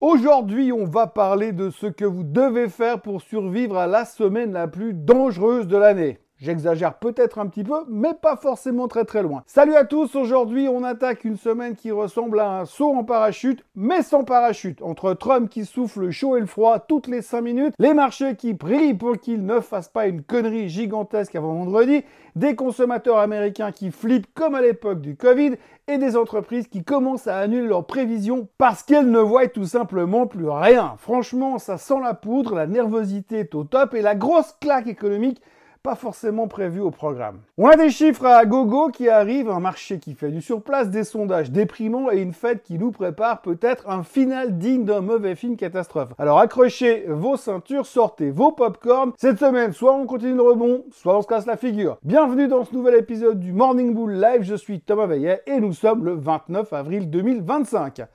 Aujourd'hui, on va parler de ce que vous devez faire pour survivre à la semaine la plus dangereuse de l'année. J'exagère peut-être un petit peu, mais pas forcément très loin. Salut à tous, aujourd'hui on attaque une semaine qui ressemble à un saut en parachute, mais sans parachute. Entre Trump qui souffle le chaud et le froid toutes les 5 minutes, les marchés qui prient pour qu'ils ne fassent pas une connerie gigantesque avant vendredi, des consommateurs américains qui flippent comme à l'époque du Covid, et des entreprises qui commencent à annuler leurs prévisions parce qu'elles ne voient tout simplement plus rien. Franchement, ça sent la poudre, la nervosité est au top et la grosse claque économique pas forcément prévu au programme. On a des chiffres à gogo qui arrivent, un marché qui fait du surplace, des sondages déprimants et une fête qui nous prépare peut-être un final digne d'un mauvais film catastrophe. Alors accrochez vos ceintures, sortez vos popcorn. Cette semaine, soit on continue le rebond, soit on se casse la figure. Bienvenue dans ce nouvel épisode du Morning Bull Live, je suis Thomas Veillet et nous sommes le 29 avril 2025.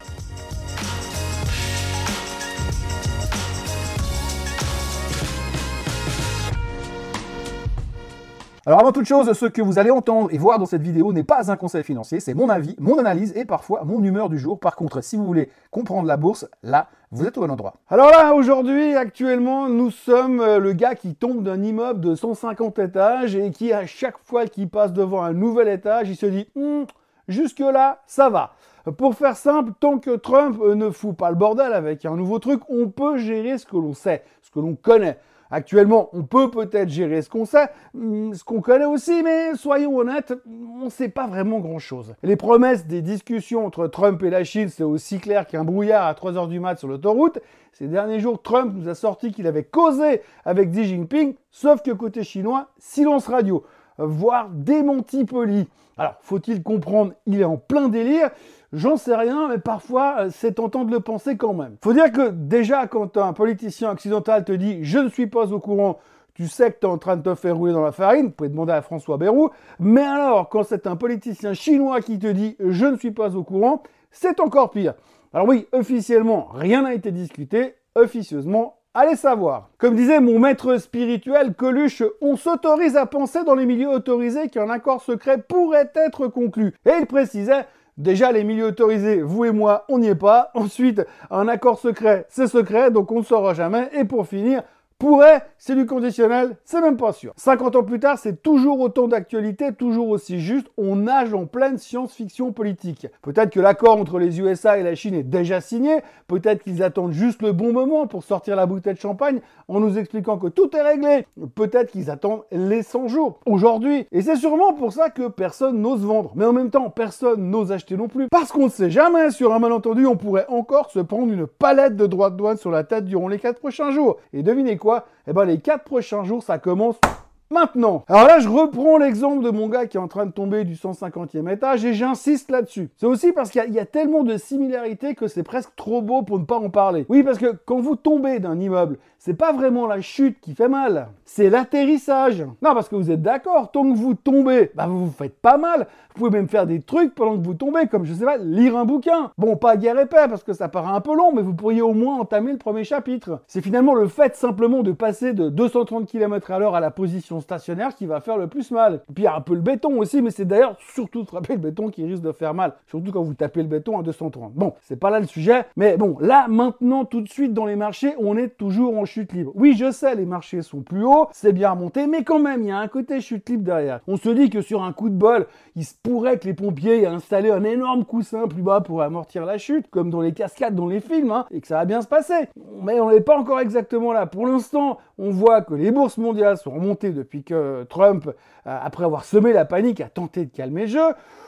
Alors avant toute chose, ce que vous allez entendre et voir dans cette vidéo n'est pas un conseil financier, c'est mon avis, mon analyse et parfois mon humeur du jour. Par contre, si vous voulez comprendre la bourse, là, vous êtes au bon endroit. Alors là, aujourd'hui, actuellement, nous sommes le gars qui tombe d'un immeuble de 150 étages et qui, à chaque fois qu'il passe devant un nouvel étage, il se dit « jusque-là, ça va ». Pour faire simple, tant que Trump ne fout pas le bordel avec un nouveau truc, on peut gérer ce que l'on sait, ce que l'on connaît. Actuellement, on peut peut-être gérer ce qu'on sait, ce qu'on connaît aussi, mais soyons honnêtes, on ne sait pas vraiment grand-chose. Les promesses des discussions entre Trump et la Chine, c'est aussi clair qu'un brouillard à 3 h du mat sur l'autoroute. Ces derniers jours, Trump nous a sorti qu'il avait causé avec Xi Jinping, sauf que côté chinois, silence radio, voire démenti poli. Alors, faut-il comprendre, il est en plein délire. J'en sais rien, mais parfois, c'est tentant de le penser quand même. Faut dire que déjà, quand un politicien occidental te dit « je ne suis pas au courant », tu sais que tu es en train de te faire rouler dans la farine, vous pouvez demander à François Bayrou. Mais alors, quand c'est un politicien chinois qui te dit « je ne suis pas au courant », c'est encore pire. Alors oui, officiellement, rien n'a été discuté, officieusement, allez savoir. Comme disait mon maître spirituel Coluche, on s'autorise à penser dans les milieux autorisés qu'un accord secret pourrait être conclu. Et il précisait, déjà les milieux autorisés, vous et moi, on n'y est pas. Ensuite, un accord secret, c'est secret, donc on ne saura jamais. Et pour finir, pourrait, c'est du conditionnel, c'est même pas sûr. 50 ans plus tard, c'est toujours autant d'actualité, toujours aussi juste, on nage en pleine science-fiction politique. Peut-être que l'accord entre les USA et la Chine est déjà signé, peut-être qu'ils attendent juste le bon moment pour sortir la bouteille de champagne en nous expliquant que tout est réglé, peut-être qu'ils attendent les 100 jours, aujourd'hui. Et c'est sûrement pour ça que personne n'ose vendre, mais en même temps, personne n'ose acheter non plus. Parce qu'on ne sait jamais, sur un malentendu, on pourrait encore se prendre une palette de droits de douane sur la tête durant les 4 prochains jours. Et devinez quoi? Eh ben les 4 prochains jours, ça commence maintenant. Alors là, je reprends l'exemple de mon gars qui est en train de tomber du 150e étage et j'insiste là-dessus. C'est aussi parce qu'il y a tellement de similarités que c'est presque trop beau pour ne pas en parler. Oui, parce que quand vous tombez d'un immeuble, c'est pas vraiment la chute qui fait mal, c'est l'atterrissage. Non, parce que vous êtes d'accord, tant que vous tombez, bah vous vous faites pas mal. Vous pouvez même faire des trucs pendant que vous tombez, comme je sais pas, lire un bouquin. Bon, pas guerre et paix, parce que ça paraît un peu long, mais vous pourriez au moins entamer le premier chapitre. C'est finalement le fait simplement de passer de 230 km/h à la position stationnaire qui va faire le plus mal. Et puis il y a un peu le béton aussi, mais c'est d'ailleurs surtout frapper le béton qui risque de faire mal. Surtout quand vous tapez le béton à 230. Bon, c'est pas là le sujet, mais bon, là, maintenant, tout de suite dans les marchés, on est toujours en chute libre. Oui, je sais, les marchés sont plus hauts, c'est bien remonté, mais quand même, il y a un côté chute libre derrière. On se dit que sur un coup de bol, il se pourrait que les pompiers aient installé un énorme coussin plus bas pour amortir la chute, comme dans les cascades dans les films, et que ça va bien se passer. Mais on n'est pas encore exactement là. Pour l'instant, on voit que les bourses mondiales sont remontées depuis que Trump, après avoir semé la panique, a tenté de calmer le jeu.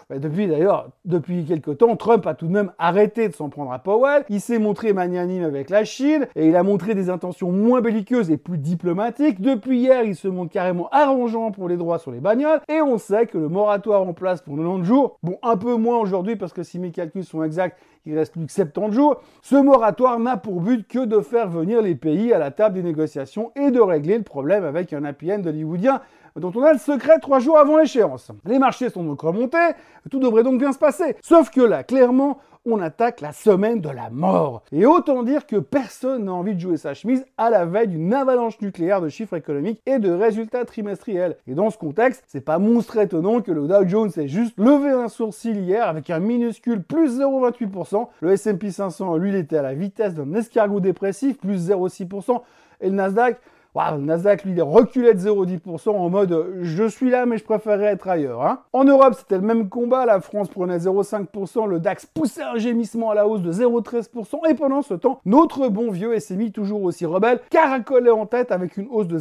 Depuis quelques temps, Trump a tout de même arrêté de s'en prendre à Powell. Il s'est montré magnanime avec la Chine et il a montré des intentions moins belliqueuses et plus diplomatiques. Depuis hier, il se montre carrément arrangeant pour les droits sur les bagnoles et on sait que le moratoire en place pour 90 jours, bon un peu moins aujourd'hui parce que si mes calculs sont exacts, il reste plus que 70 jours, ce moratoire n'a pour but que de faire venir les pays à la table des négociations et de régler le problème avec un happy end hollywoodien dont on a le secret 3 jours avant l'échéance. Les marchés sont donc remontés, tout devrait donc bien se passer. Sauf que là, clairement, on attaque la semaine de la mort. Et autant dire que personne n'a envie de jouer sa chemise à la veille d'une avalanche nucléaire de chiffres économiques et de résultats trimestriels. Et dans ce contexte, c'est pas monstre étonnant que le Dow Jones ait juste levé un sourcil hier avec un minuscule plus 0,28%. Le S&P 500, lui, il était à la vitesse d'un escargot dépressif, plus 0,6%. Et le Nasdaq, le Nasdaq, lui, il est reculé de 0,10% en mode « je suis là, mais je préférerais être ailleurs hein ». En Europe, c'était le même combat. La France prenait 0,5%, le DAX poussait un gémissement à la hausse de 0,13%. Et pendant ce temps, notre bon vieux SMI, toujours aussi rebelle, caracolait en tête avec une hausse de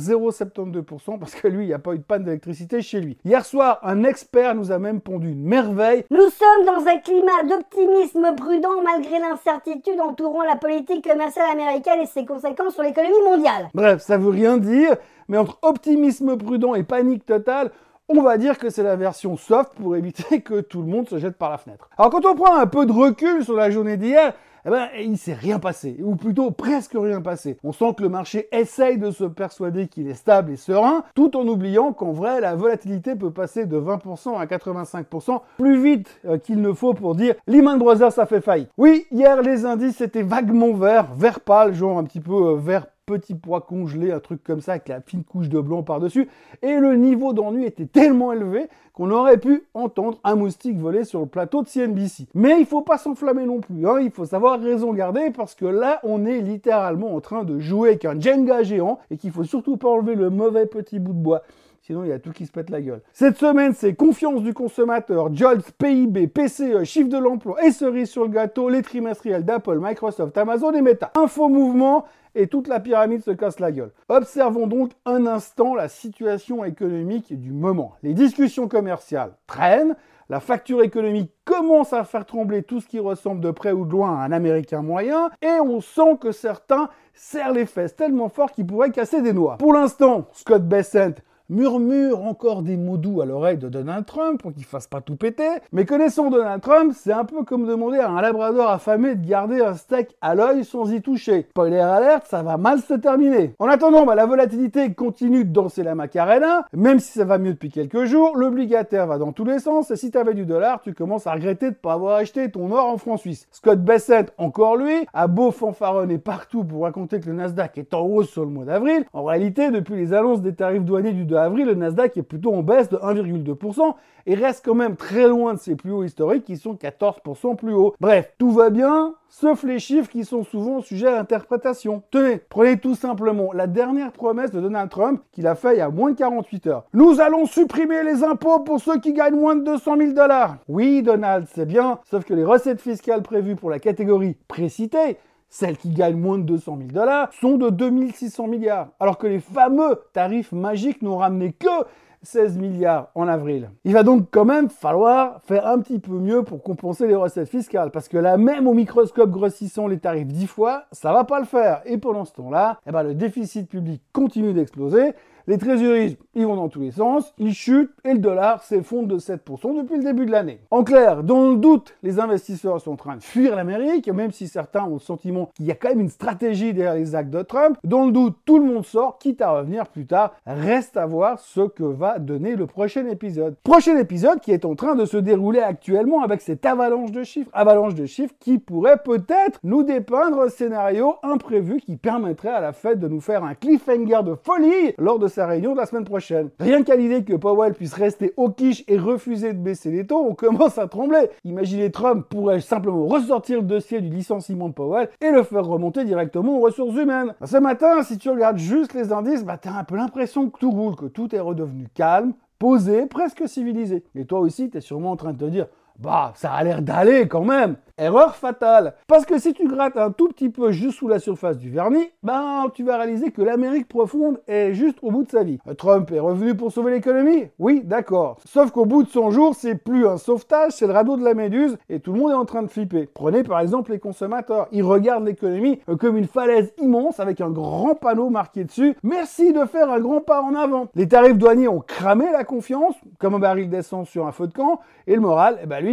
0,72% parce que lui, il n'y a pas eu de panne d'électricité chez lui. Hier soir, un expert nous a même pondu une merveille. Nous sommes dans un climat d'optimisme prudent malgré l'incertitude entourant la politique commerciale américaine et ses conséquences sur l'économie mondiale. Bref, ça veut rien dire, mais entre optimisme prudent et panique totale, on va dire que c'est la version soft pour éviter que tout le monde se jette par la fenêtre. Alors quand on prend un peu de recul sur la journée d'hier, il s'est rien passé, ou plutôt presque rien passé. On sent que le marché essaye de se persuader qu'il est stable et serein, tout en oubliant qu'en vrai, la volatilité peut passer de 20% à 85% plus vite qu'il ne faut pour dire Lehman Brothers a fait faillite. Oui, hier, les indices étaient vaguement verts, vert pâle, genre un petit peu vert petit pois congelé, un truc comme ça, avec la fine couche de blanc par-dessus. Et le niveau d'ennui était tellement élevé qu'on aurait pu entendre un moustique voler sur le plateau de CNBC. Mais il faut pas s'enflammer non plus, hein. Il faut savoir raison garder parce que là, on est littéralement en train de jouer avec un Jenga géant et qu'il faut surtout pas enlever le mauvais petit bout de bois. Sinon, il y a tout qui se pète la gueule. Cette semaine, c'est confiance du consommateur, JOLTS, PIB, PCE, chiffre de l'emploi et cerise sur le gâteau, les trimestriels d'Apple, Microsoft, Amazon et Meta. Info mouvement et toute la pyramide se casse la gueule. Observons donc un instant la situation économique du moment. Les discussions commerciales traînent, la facture économique commence à faire trembler tout ce qui ressemble de près ou de loin à un Américain moyen, et on sent que certains serrent les fesses tellement fort qu'ils pourraient casser des noix. Pour l'instant, Scott Bessent murmure encore des mots doux à l'oreille de Donald Trump pour qu'il fasse pas tout péter. Mais connaissant Donald Trump, c'est un peu comme demander à un labrador affamé de garder un steak à l'œil sans y toucher. Spoiler alerte, ça va mal se terminer. En attendant, la volatilité continue de danser la Macarena, même si ça va mieux depuis quelques jours, l'obligataire va dans tous les sens, et si t'avais du dollar, tu commences à regretter de pas avoir acheté ton or en francs suisses. Scott Bessent, encore lui, a beau fanfaronner partout pour raconter que le Nasdaq est en hausse sur le mois d'avril, en réalité, depuis les annonces des tarifs douaniers du 2 avril, le Nasdaq est plutôt en baisse de 1,2% et reste quand même très loin de ses plus hauts historiques qui sont 14% plus hauts. Bref, tout va bien, sauf les chiffres qui sont souvent sujets à l'interprétation. Tenez, prenez tout simplement la dernière promesse de Donald Trump qu'il a fait il y a moins de 48 heures. Nous allons supprimer les impôts pour ceux qui gagnent moins de 200 000 $. Oui, Donald, c'est bien, sauf que les recettes fiscales prévues pour la catégorie précitée, celles qui gagnent moins de 200 000 $, sont de 2600 milliards, alors que les fameux tarifs magiques n'ont ramené que 16 milliards en avril. Il va donc quand même falloir faire un petit peu mieux pour compenser les recettes fiscales, parce que là, même au microscope grossissant les tarifs 10 fois, ça va pas le faire. Et pendant ce temps-là, le déficit public continue d'exploser, les trésoreries, ils vont dans tous les sens, ils chutent et le dollar s'effondre de 7% depuis le début de l'année. En clair, dans le doute, les investisseurs sont en train de fuir l'Amérique, même si certains ont le sentiment qu'il y a quand même une stratégie derrière les actes de Trump. Dans le doute, tout le monde sort, quitte à revenir plus tard. Reste à voir ce que va donner le prochain épisode. Prochain épisode qui est en train de se dérouler actuellement avec cette avalanche de chiffres qui pourrait peut-être nous dépeindre un scénario imprévu qui permettrait à la Fed de nous faire un cliffhanger de folie lors de sa réunion de la semaine prochaine. Rien qu'à l'idée que Powell puisse rester au quiche et refuser de baisser les taux, on commence à trembler. Imaginez Trump pourrait simplement ressortir le dossier du licenciement de Powell et le faire remonter directement aux ressources humaines. Ce matin, si tu regardes juste les indices, t'as un peu l'impression que tout roule, que tout est redevenu calme, posé, presque civilisé. Et toi aussi, t'es sûrement en train de te dire ça a l'air d'aller quand même. Erreur fatale. Parce que si tu grattes un tout petit peu juste sous la surface du vernis, tu vas réaliser que l'Amérique profonde est juste au bout de sa vie. Trump est revenu pour sauver l'économie? Oui, d'accord. Sauf qu'au bout de 100 jours, c'est plus un sauvetage, c'est le radeau de la méduse et tout le monde est en train de flipper. Prenez par exemple les consommateurs. Ils regardent l'économie comme une falaise immense avec un grand panneau marqué dessus. Merci de faire un grand pas en avant. Les tarifs douaniers ont cramé la confiance, comme un baril d'essence sur un feu de camp, et le moral, lui,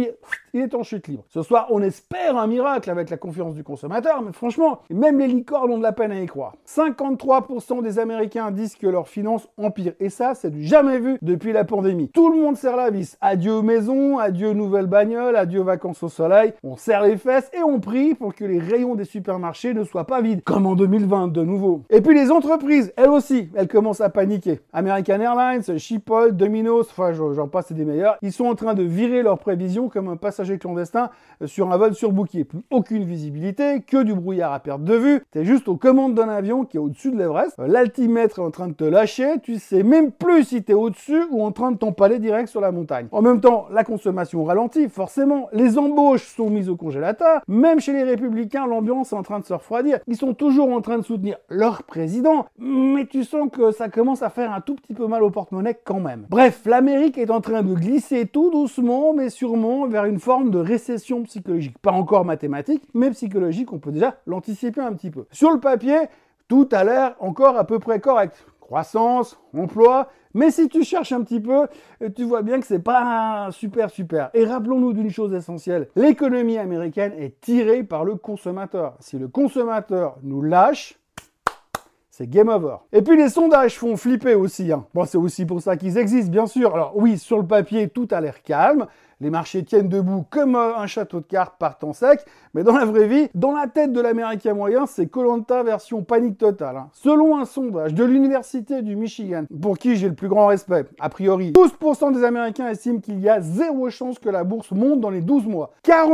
il est en chute libre. Ce soir, on espère un miracle avec la confiance du consommateur, mais franchement, même les licornes ont de la peine à y croire. 53% des Américains disent que leurs finances empirent, et ça, c'est du jamais vu depuis la pandémie. Tout le monde serre la vis. Adieu maison, adieu nouvelle bagnole, adieu vacances au soleil. On serre les fesses et on prie pour que les rayons des supermarchés ne soient pas vides, comme en 2020 de nouveau. Et puis les entreprises, elles aussi, elles commencent à paniquer. American Airlines, Schiphol, Domino's, enfin j'en passe, c'est des meilleurs. Ils sont en train de virer leurs prévisions comme un passager clandestin sur un vol surbooké. Plus aucune visibilité, que du brouillard à perte de vue. T'es juste aux commandes d'un avion qui est au-dessus de l'Everest. L'altimètre est en train de te lâcher. Tu sais même plus si t'es au-dessus ou en train de t'empaler direct sur la montagne. En même temps, la consommation ralentit, forcément. Les embauches sont mises au congélateur. Même chez les Républicains, l'ambiance est en train de se refroidir. Ils sont toujours en train de soutenir leur président, mais tu sens que ça commence à faire un tout petit peu mal au porte-monnaie quand même. Bref, l'Amérique est en train de glisser tout doucement, mais sûrement vers une forme de récession psychologique. Pas encore mathématique, mais psychologique, on peut déjà l'anticiper un petit peu. Sur le papier, tout a l'air encore à peu près correct. Croissance, emploi, mais si tu cherches un petit peu, tu vois bien que c'est pas super. Et rappelons-nous d'une chose essentielle, l'économie américaine est tirée par le consommateur. Si le consommateur nous lâche, c'est game over. Et puis les sondages font flipper aussi. Bon, c'est aussi pour ça qu'ils existent, bien sûr. Alors oui, sur le papier, tout a l'air calme. Les marchés tiennent debout comme un château de cartes partant sec. Mais dans la vraie vie, dans la tête de l'Américain moyen, c'est Koh-Lanta version panique totale. Selon un sondage de l'Université du Michigan, pour qui j'ai le plus grand respect, a priori, 12% des Américains estiment qu'il y a zéro chance que la bourse monte dans les 12 mois.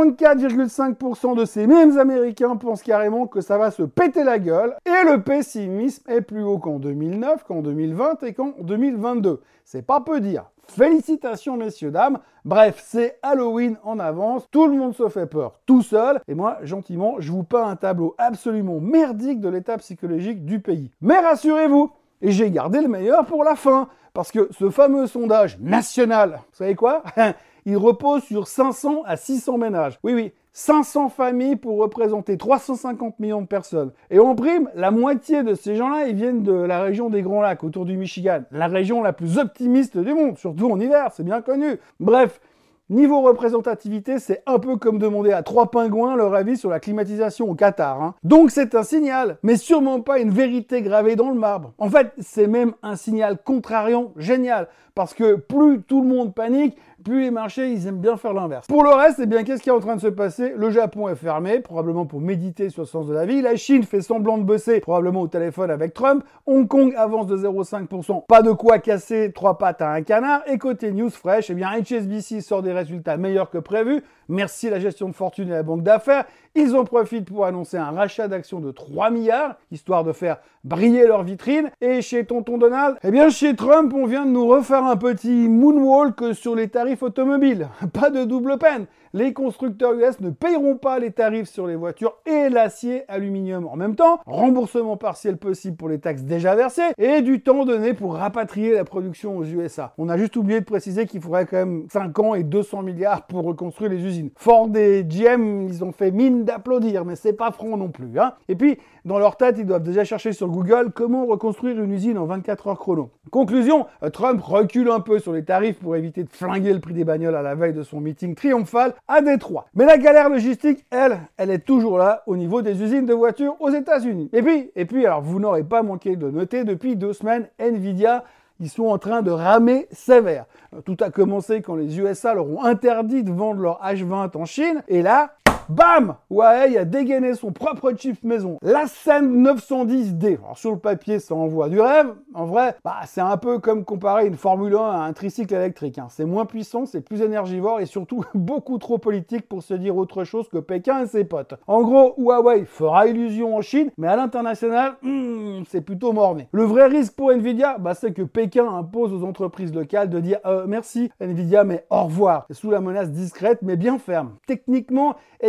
44,5% de ces mêmes Américains pensent carrément que ça va se péter la gueule. Et le pessimisme est plus haut qu'en 2009, qu'en 2020 et qu'en 2022. C'est pas peu dire. Félicitations messieurs, dames. Bref, c'est Halloween en avance. Tout le monde se fait peur tout seul. Et moi, gentiment, je vous peins un tableau absolument merdique de l'état psychologique du pays. Mais rassurez-vous, et j'ai gardé le meilleur pour la fin. Parce que ce fameux sondage national, vous savez quoi? Il repose sur 500 à 600 ménages. Oui, 500 familles pour représenter 350 millions de personnes. Et en prime, la moitié de ces gens-là, ils viennent de la région des Grands Lacs, autour du Michigan. La région la plus optimiste du monde, surtout en hiver, c'est bien connu. Bref, niveau représentativité, c'est un peu comme demander à 3 pingouins leur avis sur la climatisation au Qatar. Donc c'est un signal, mais sûrement pas une vérité gravée dans le marbre. En fait, c'est même un signal contrariant génial, parce que plus tout le monde panique, plus les marchés, ils aiment bien faire l'inverse. Pour le reste, eh bien, qu'est-ce qui est en train de se passer? Le Japon est fermé, probablement pour méditer sur le sens de la vie. La Chine fait semblant de bosser, probablement au téléphone avec Trump. Hong Kong avance de 0,5%. Pas de quoi casser 3 pattes à un canard. Et côté news fraîche, eh bien, HSBC sort des résultats meilleurs que prévu. Merci la gestion de fortune et la banque d'affaires. Ils en profitent pour annoncer un rachat d'actions de 3 milliards, histoire de faire briller leur vitrine. Et chez Tonton Donald, eh bien, chez Trump, on vient de nous refaire un petit moonwalk sur les tarifs automobiles. Pas de double peine. Les constructeurs US ne payeront pas les tarifs sur les voitures et l'acier aluminium en même temps. Remboursement partiel possible pour les taxes déjà versées et du temps donné pour rapatrier la production aux USA. On a juste oublié de préciser qu'il faudrait quand même 5 ans et 200 milliards pour reconstruire les usines. Ford et GM, ils ont fait mine d'applaudir, mais c'est pas franc non plus. Et puis, dans leur tête, ils doivent déjà chercher sur Google comment reconstruire une usine en 24 heures chrono. Conclusion, Trump recule un peu sur les tarifs pour éviter de flinguer le prix des bagnoles à la veille de son meeting triomphal à Détroit. Mais la galère logistique, elle est toujours là au niveau des usines de voitures aux États-Unis. Et puis, alors vous n'aurez pas manqué de noter, depuis 2 semaines, Nvidia, ils sont en train de ramer sévère. Tout a commencé quand les USA leur ont interdit de vendre leur H20 en Chine, et là, bam! Huawei a dégainé son propre chip maison, l'Ascend 910D. Alors sur le papier, ça envoie du rêve. En vrai, c'est un peu comme comparer une Formule 1 à un tricycle électrique. C'est moins puissant, c'est plus énergivore et surtout beaucoup trop politique pour se dire autre chose que Pékin et ses potes. En gros, Huawei fera illusion en Chine, mais à l'international, c'est plutôt morné. Le vrai risque pour Nvidia, c'est que Pékin impose aux entreprises locales de dire merci Nvidia, mais au revoir, sous la menace discrète mais bien ferme. Techniquement,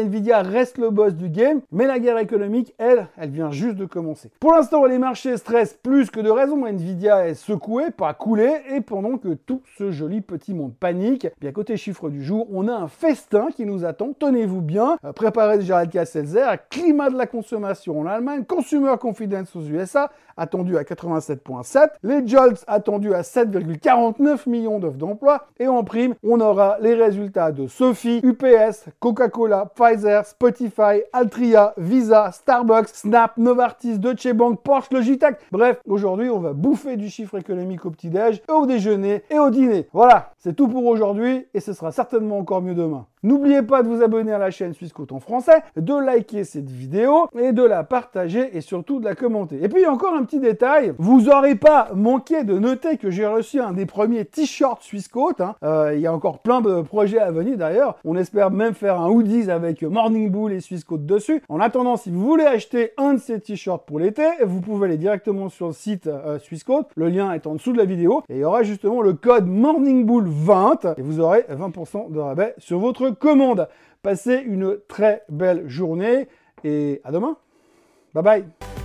Nvidia reste le boss du game, mais la guerre économique, elle vient juste de commencer. Pour l'instant, les marchés stressent plus que de raison. Nvidia est secouée, pas coulée, et pendant que tout ce joli petit monde panique, bien côté chiffre du jour, on a un festin qui nous attend. Tenez-vous bien, préparez déjà la Seltzer, climat de la consommation en Allemagne, Consumer Confidence aux USA, attendu à 87,7, les JOLTS attendus à 7,49 millions d'offres d'emploi, et en prime, on aura les résultats de Sophie, UPS, Coca-Cola, Pfizer, Spotify, Altria, Visa, Starbucks, Snap, Novartis, Deutsche Bank, Porsche, Logitech. Bref, aujourd'hui, on va bouffer du chiffre économique au petit-déj, au déjeuner et au dîner. Voilà, c'est tout pour aujourd'hui, et ce sera certainement encore mieux demain. N'oubliez pas de vous abonner à la chaîne Swissquote en français, de liker cette vidéo et de la partager et surtout de la commenter. Et puis encore un petit détail, vous n'aurez pas manqué de noter que j'ai reçu un des premiers t-shirts Swissquote. Il y a encore plein de projets à venir d'ailleurs. On espère même faire un hoodies avec Morning Bull et Swissquote dessus. En attendant, si vous voulez acheter un de ces t-shirts pour l'été, vous pouvez aller directement sur le site Swissquote. Le lien est en dessous de la vidéo. Et il y aura justement le code Morning Bull 20 et vous aurez 20% de rabais sur votre commande. Passez une très belle journée et à demain. Bye bye.